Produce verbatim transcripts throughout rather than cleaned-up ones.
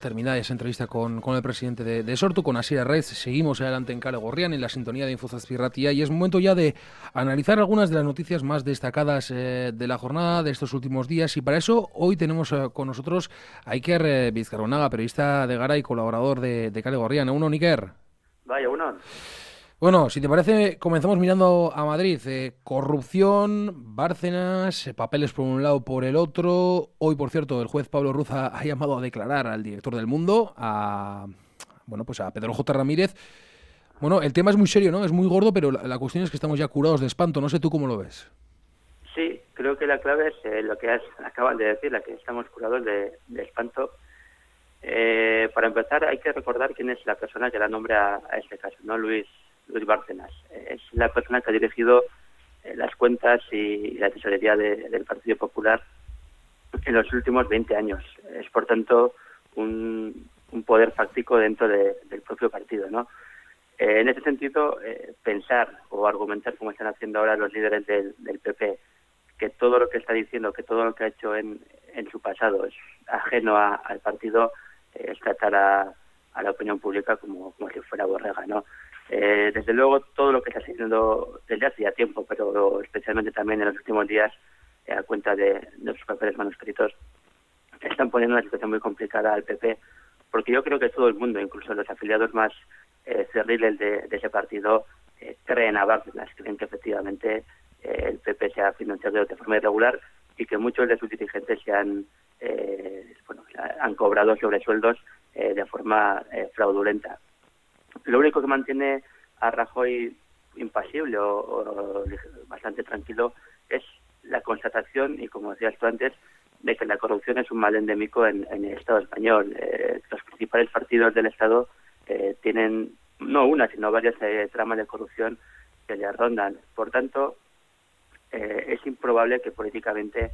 terminada esa entrevista con, con el presidente de, de Sortu, con Asier Arraiz. Seguimos adelante en Kale Gorrian, en la sintonía de Infozazpi Ratia, y es momento ya de analizar algunas de las noticias más destacadas eh, de la jornada de estos últimos días, y para eso hoy tenemos eh, con nosotros a Iker eh, Vizcarronaga, periodista de Gara y colaborador de, de Kale Gorrian. ¿Uno, Iker? Vaya, uno. Bueno, si te parece, comenzamos mirando a Madrid. Eh, corrupción, Bárcenas, eh, papeles por un lado, por el otro. Hoy, por cierto, el juez Pablo Ruz ha, ha llamado a declarar al director del Mundo, a bueno, pues a Pedro J. Ramírez. Bueno, el tema es muy serio, ¿no? Es muy gordo, pero la, la cuestión es que estamos ya curados de espanto. No sé tú cómo lo ves. Sí, creo que la clave es eh, lo que has, acaban de decir, la que estamos curados de, de espanto. Eh, para empezar, hay que recordar quién es la persona que da nombre a, a este caso, ¿no? Luis Luis Bárcenas. Es la persona que ha dirigido eh, las cuentas y la tesorería de, del Partido Popular en los últimos veinte años. Es, por tanto, un, un poder fáctico dentro de, del propio partido, ¿no? Eh, en ese sentido, eh, pensar o argumentar, como están haciendo ahora los líderes del, del P P, que todo lo que está diciendo, que todo lo que ha hecho en, en su pasado es ajeno a, al partido, eh, es tratar a, a la opinión pública como, como si fuera borrega, ¿no? Eh, desde luego, todo lo que está haciendo desde hace ya tiempo, pero especialmente también en los últimos días, eh, a cuenta de, de sus papeles manuscritos, están poniendo una situación muy complicada al P P, porque yo creo que todo el mundo, incluso los afiliados más eh, cerriles de, de ese partido, eh, creen a Bárcenas, creen que efectivamente eh, el P P se ha financiado de forma irregular y que muchos de sus dirigentes se han, eh, bueno, han cobrado sobresueldos eh, de forma eh, fraudulenta. Lo único que mantiene a Rajoy impasible o, o bastante tranquilo es la constatación, y como decías tú antes, de que la corrupción es un mal endémico en, en el Estado español. Eh, los principales partidos del Estado eh, tienen no una, sino varias eh, tramas de corrupción que le rondan. Por tanto, eh, es improbable que políticamente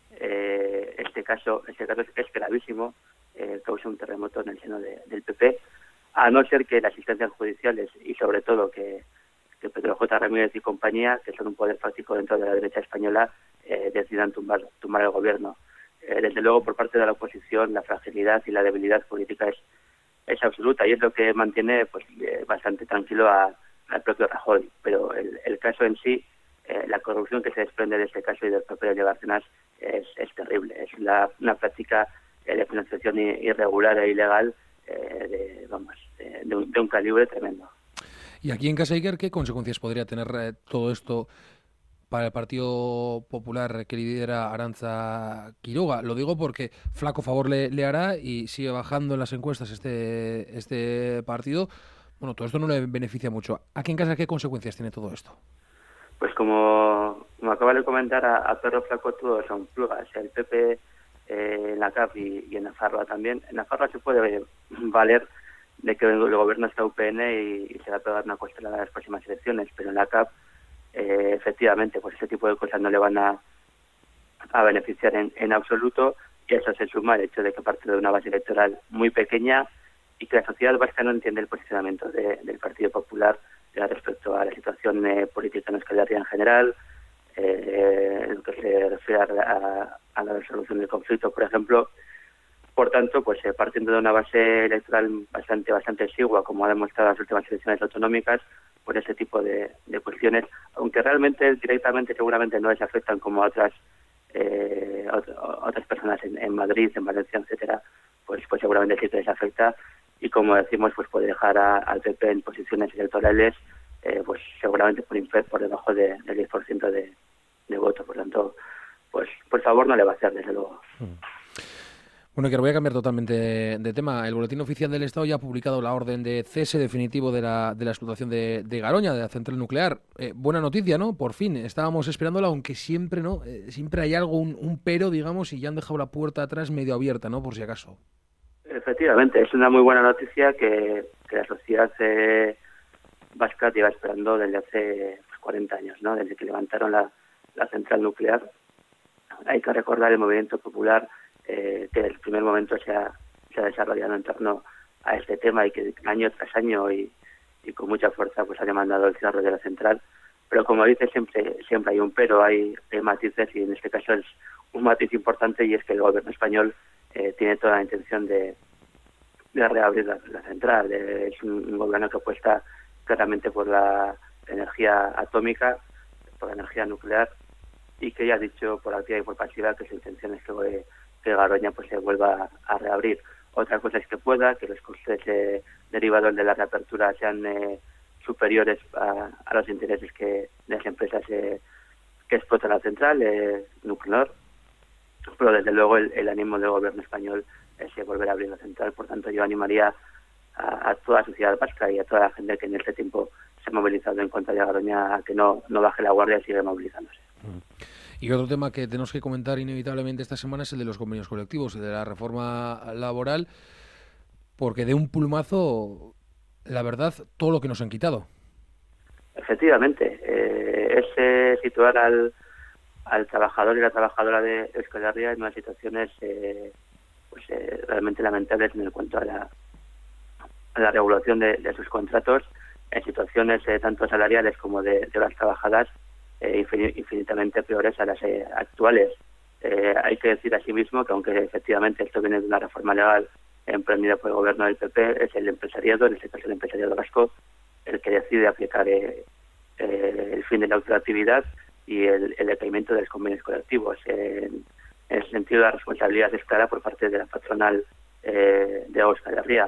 eh, este caso, este caso es, es gravísimo, eh, cause un terremoto en el seno de, del P P, a no ser que las instancias judiciales y sobre todo que, que Pedro J. Ramírez y compañía, que son un poder fáctico dentro de la derecha española, eh, decidan tumbar, tumbar el gobierno. Eh, desde luego, por parte de la oposición, la fragilidad y la debilidad política es, es absoluta y es lo que mantiene pues eh, bastante tranquilo a, al propio Rajoy. Pero el, el caso en sí, eh, la corrupción que se desprende de este caso y del papel de Bárcenas es, es terrible. Es la, una práctica eh, de financiación irregular e ilegal eh, de, vamos, de, de, un, de un calibre tremendo. Y aquí en casa, Iker, ¿qué consecuencias podría tener eh, todo esto para el Partido Popular que lidera Arantza Quiroga? Lo digo porque flaco favor le, le hará y sigue bajando en las encuestas este, este partido. Bueno, todo esto no le beneficia mucho. Aquí en casa, ¿qué consecuencias tiene todo esto? Pues como, como acaba de comentar, a, a Perro Flaco todos son plugas. El P P eh, en la C A P y, y en Nafarroa también. En Nafarroa se puede valer de que el gobierno está U P N y, y se va a pegar una costelada en las próximas elecciones, pero en la C A P eh, efectivamente pues ese tipo de cosas no le van a, a beneficiar en, en absoluto, y eso se suma al hecho de que parte de una base electoral muy pequeña y que la sociedad vasca no entiende el posicionamiento de, del Partido Popular eh, respecto a la situación eh, política en Euskal Herria en general, eh, en lo que se refiere a, a la resolución del conflicto, por ejemplo. Por tanto, pues eh, partiendo de una base electoral bastante bastante exigua, como ha demostrado las últimas elecciones autonómicas, por ese tipo de, de cuestiones, aunque realmente directamente seguramente no les afectan como a otras eh, a otras personas en, en Madrid, en Valencia, etcétera, pues pues seguramente sí que les afecta, y como decimos, pues puede dejar a, al P P en posiciones electorales eh, pues seguramente por inferior, por debajo de, del diez por ciento de, de voto. Por tanto, pues por favor no le va a hacer, desde luego. Mm. Bueno, que voy a cambiar totalmente de, de tema. El Boletín Oficial del Estado ya ha publicado la orden de cese definitivo de la, de la explotación de, de Garoña, de la central nuclear. Eh, buena noticia, ¿no? Por fin, estábamos esperándola, aunque siempre, ¿no? Eh, siempre hay algo, un, un pero, digamos, y ya han dejado la puerta atrás medio abierta, ¿no? Por si acaso. Efectivamente, es una muy buena noticia que, que la sociedad eh, vasca lleva esperando desde hace pues, cuarenta años, ¿no? Desde que levantaron la, la central nuclear. Hay que recordar el movimiento popular eh, que desde el primer momento se ha, se ha desarrollado en torno a este tema y que año tras año y, y con mucha fuerza pues ha demandado el cierre de la central. Pero como dice, siempre siempre hay un pero, hay, hay matices, y en este caso es un matiz importante, y es que el gobierno español eh, tiene toda la intención de, de reabrir la, la central. Eh, es un, un gobierno que apuesta claramente por la energía atómica, por la energía nuclear, y que ya ha dicho por activa y por pasiva que su intención es que, que Garoña pues se vuelva a reabrir. Otra cosa es que pueda, que los costes eh, derivados de la reapertura sean eh, superiores a, a los intereses que de las empresas eh, que explotan la central eh, nuclear, pero desde luego el, el ánimo del gobierno español es eh, volver a abrir la central. Por tanto, yo animaría a, a toda la sociedad vasca y a toda la gente que en este tiempo se ha movilizado en contra de Garoña a que no, no baje la guardia y siga movilizándose. Y otro tema que tenemos que comentar inevitablemente esta semana es el de los convenios colectivos, el de la reforma laboral, porque de un plumazo, la verdad, todo lo que nos han quitado. Efectivamente, eh, es eh, situar al, al trabajador y la trabajadora de Euskal Herria en unas situaciones eh, pues, eh, realmente lamentables en cuanto a la, a la regulación de, de sus contratos, en situaciones eh, tanto salariales como de, de horas trabajadas, eh, infinitamente peores a las eh, actuales. Eh, hay que decir asimismo que aunque efectivamente esto viene de una reforma legal emprendida por el gobierno del P P, es el empresariado, en este caso el empresariado vasco, el que decide aplicar eh, eh, el fin de la ultraactividad y el, el decaimiento de los convenios colectivos. Eh, en ese sentido, la responsabilidad es clara por parte de la patronal eh, de Euskal Herria.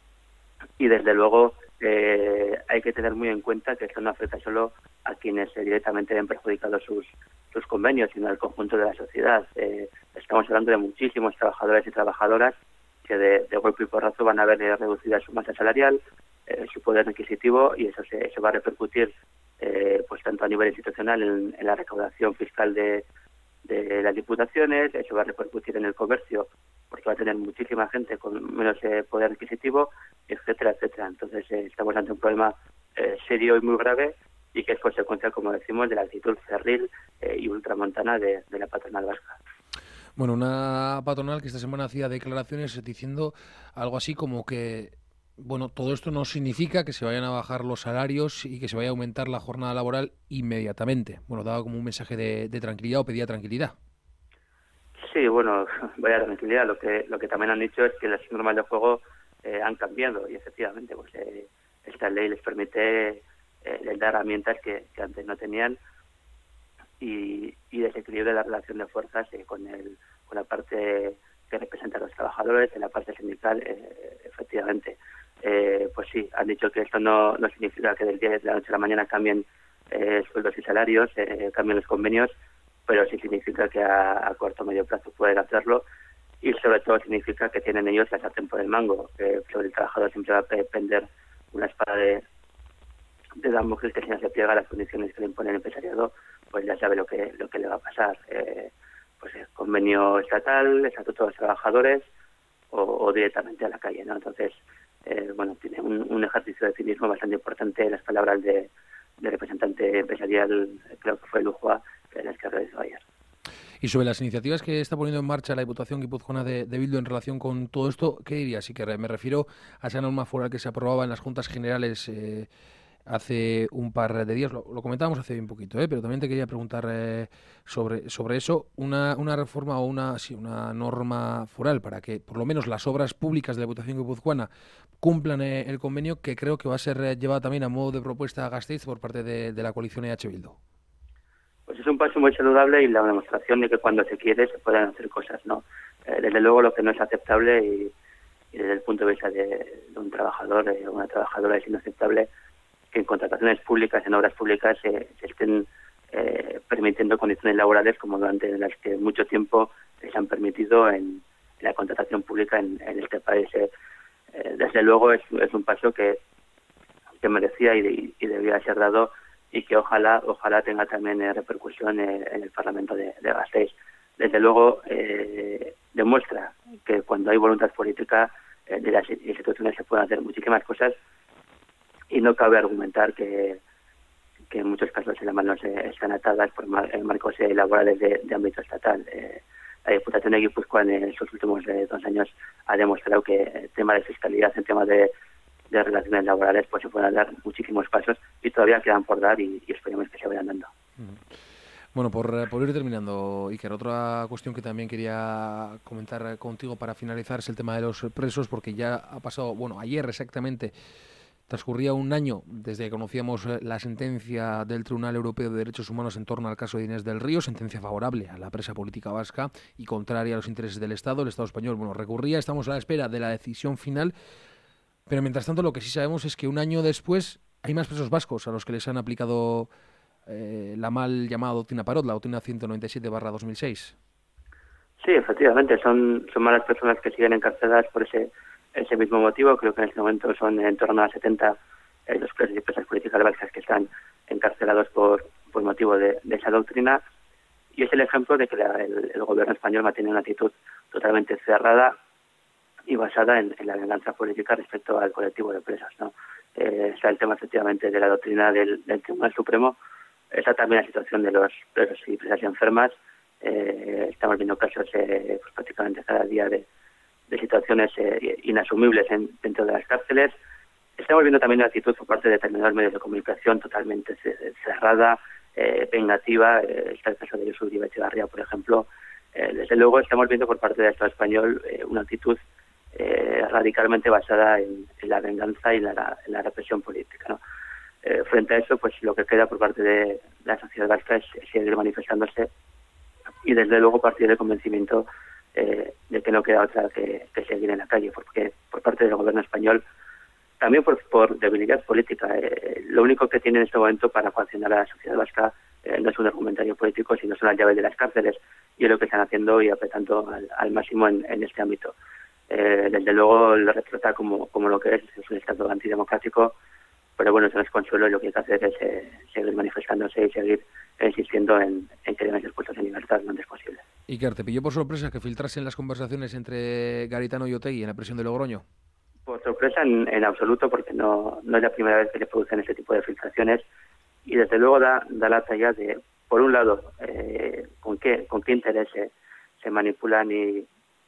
Y desde luego eh, hay que tener muy en cuenta que esto no afecta solo a quienes eh, directamente ven perjudicados sus, sus convenios, sino al conjunto de la sociedad. Eh, estamos hablando de muchísimos trabajadores y trabajadoras que de, de golpe y porrazo van a ver eh, reducida su masa salarial, eh, su poder adquisitivo, y eso se, eso va a repercutir eh, pues tanto a nivel institucional en, en la recaudación fiscal de, de las diputaciones, eso va a repercutir en el comercio, porque va a tener muchísima gente con menos eh, poder adquisitivo, etcétera, etcétera. Entonces eh, estamos ante un problema eh, serio y muy grave, y que es consecuencia, como decimos, de la actitud cerril eh, y ultramontana de, de la patronal vasca. Bueno, una patronal que esta semana hacía declaraciones diciendo algo así como que, bueno, todo esto no significa que se vayan a bajar los salarios y que se vaya a aumentar la jornada laboral inmediatamente. Bueno, daba como un mensaje de, de tranquilidad o pedía tranquilidad. Sí, bueno, vaya tranquilidad. Lo que lo que también han dicho es que las normas de juego eh, han cambiado y efectivamente pues eh, esta ley les permite eh, les da herramientas que, que antes no tenían, y, y desequilibrio de la relación de fuerzas eh, con el con la parte que representa a los trabajadores, en la parte sindical, eh, efectivamente. Eh, pues sí, han dicho que esto no, no significa que del día de la noche a la mañana cambien eh, sueldos y salarios, eh, cambien los convenios, pero sí significa que a, a corto o medio plazo pueden hacerlo, y sobre todo significa que tienen ellos la sartén por el mango, que sobre el trabajador siempre va a depender una espada de, de Damocles, que si no se pliega a las condiciones que le impone el empresariado, pues ya sabe lo que lo que le va a pasar. Eh, pues el convenio estatal, estatuto de los trabajadores o, o directamente a la calle, ¿no? Entonces, eh, bueno, tiene un, un ejercicio de cinismo bastante importante las palabras de, de representante empresarial, creo que fue Lujua, que las que realizó ayer. Y sobre las iniciativas que está poniendo en marcha la Diputación Guipuzcoana de, de Bildu en relación con todo esto, ¿qué dirías? Sí, que me refiero a esa norma foral que se aprobaba en las Juntas Generales eh, hace un par de días. Lo, lo comentábamos hace un poquito, ¿eh? Pero también te quería preguntar eh, sobre, sobre eso. Una, una reforma o una, sí, una norma foral para que por lo menos las obras públicas de la Diputación Guipuzcoana cumplan eh, el convenio, que creo que va a ser eh, llevado también a modo de propuesta a Gasteiz por parte de, de la coalición E H Bildu. Pues es un paso muy saludable y la demostración de que cuando se quiere se pueden hacer cosas, ¿no? Eh, desde luego lo que no es aceptable, y, y desde el punto de vista de, de un trabajador o eh, una trabajadora, es inaceptable que en contrataciones públicas, en obras públicas, eh, se estén eh, permitiendo condiciones laborales como durante las que mucho tiempo se han permitido en, en la contratación pública en, en este país. Eh, eh, desde luego es, es un paso que, que merecía y, y debía ser dado, y que ojalá ojalá tenga también eh, repercusión eh, en el Parlamento de, de Gasteiz. Desde luego eh, demuestra que cuando hay voluntad política eh, de las instituciones se pueden hacer muchísimas cosas, y no cabe argumentar que, que en muchos casos las manos eh, están atadas por mar, marcos eh, laborales de, de ámbito estatal. Eh, la Diputación de Guipúzcoa en estos últimos eh, dos años ha demostrado que el tema de fiscalidad, el tema de de relaciones laborales, pues se pueden dar muchísimos pasos y todavía quedan por dar, y, y esperemos que se vayan dando. Bueno, por, por ir terminando, Iker, otra cuestión que también quería comentar contigo para finalizar es el tema de los presos, porque ya ha pasado, bueno, ayer exactamente, transcurría un año desde que conocíamos eh, la sentencia del Tribunal Europeo de Derechos Humanos en torno al caso de Inés del Río, sentencia favorable a la presa política vasca y contraria a los intereses del Estado. El Estado español, bueno, recurría, estamos a la espera de la decisión final, pero mientras tanto lo que sí sabemos es que un año después hay más presos vascos a los que les han aplicado eh, la mal llamada doctrina Parot, la doctrina ciento noventa y siete barra dos mil seis. Sí, efectivamente, son, son malas personas que siguen encarceladas por ese ese mismo motivo. Creo que en este momento son en torno a setenta eh, los presos y presas políticas vascas que están encarcelados por, por motivo de, de esa doctrina. Y es el ejemplo de que la, el, el gobierno español mantiene una actitud totalmente cerrada y basada en, en la venganza política respecto al colectivo de presos, ¿no? Eh, está el tema efectivamente de la doctrina del, del Tribunal Supremo. Está también la situación de los presos y presas enfermas. Eh, estamos viendo casos eh, pues prácticamente cada día de, de situaciones eh, inasumibles en, dentro de las cárceles. Estamos viendo también una actitud por parte de determinados medios de comunicación totalmente cerrada, eh, vengativa. Eh, está el caso de Jesús Uribe Echevarría, por ejemplo. Eh, desde luego estamos viendo por parte del Estado español eh, una actitud eh, radicalmente basada en, en la venganza y la, en la represión política, ¿no? Eh, frente a eso, pues lo que queda por parte de la sociedad vasca es, es seguir manifestándose y desde luego partir del convencimiento eh, de que no queda otra que, que seguir en la calle, porque por parte del gobierno español, también por, por debilidad política, eh, lo único que tiene en este momento para coaccionar a la sociedad vasca eh, no es un argumentario político, sino son las llaves de las cárceles, y es lo que están haciendo y apretando al, al máximo en, en este ámbito. Eh, desde luego lo retrata como, como lo que es, es un estado antidemocrático, pero bueno, eso no es consuelo y lo que hay que hacer es eh, seguir manifestándose y seguir insistiendo en, en que deben ser puestos en libertad lo antes posible. Iker, ¿te pilló por sorpresa que filtrasen las conversaciones entre Garitano y Otegi en la prisión de Logroño? Por sorpresa en, en absoluto, porque no, no es la primera vez que se producen este tipo de filtraciones y desde luego da, da la talla de, por un lado, eh, con qué con qué interés se, se manipulan y,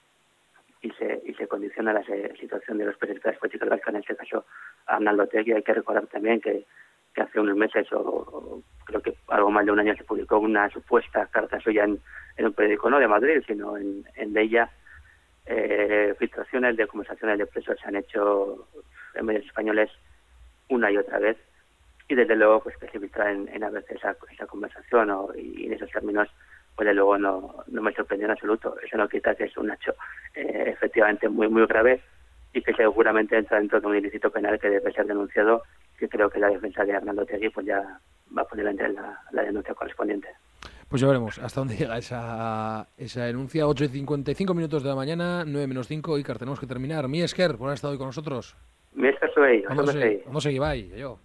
y se y se condiciona la se, situación de los presidentes políticos vascos, en este caso a Arnaldo Otegi. Hay que recordar también que, que hace unos meses, o, o creo que algo más de un año, se publicó una supuesta carta suya en, en un periódico no de Madrid, sino en, en de ella. Eh, filtraciones de conversaciones de presos se han hecho en medios españoles una y otra vez, y desde luego pues que se filtra en, en a veces esa, esa conversación o, y en esos términos, pues de luego no, no me sorprendió en absoluto. Eso no quita que es un hecho eh, efectivamente muy muy grave y que seguramente entra dentro de un ilícito penal que debe ser denunciado, que creo que la defensa de Arnaldo Otegi pues ya va a poner en la, la denuncia correspondiente. Pues ya veremos hasta dónde llega esa, esa denuncia. ocho y cincuenta y cinco minutos de la mañana, nueve menos cinco. Iker, tenemos que terminar. Mi Esker, por haber estado hoy con nosotros. Mi Esker soy, Vamos a seguir, vamos a seguir, bye. Yo.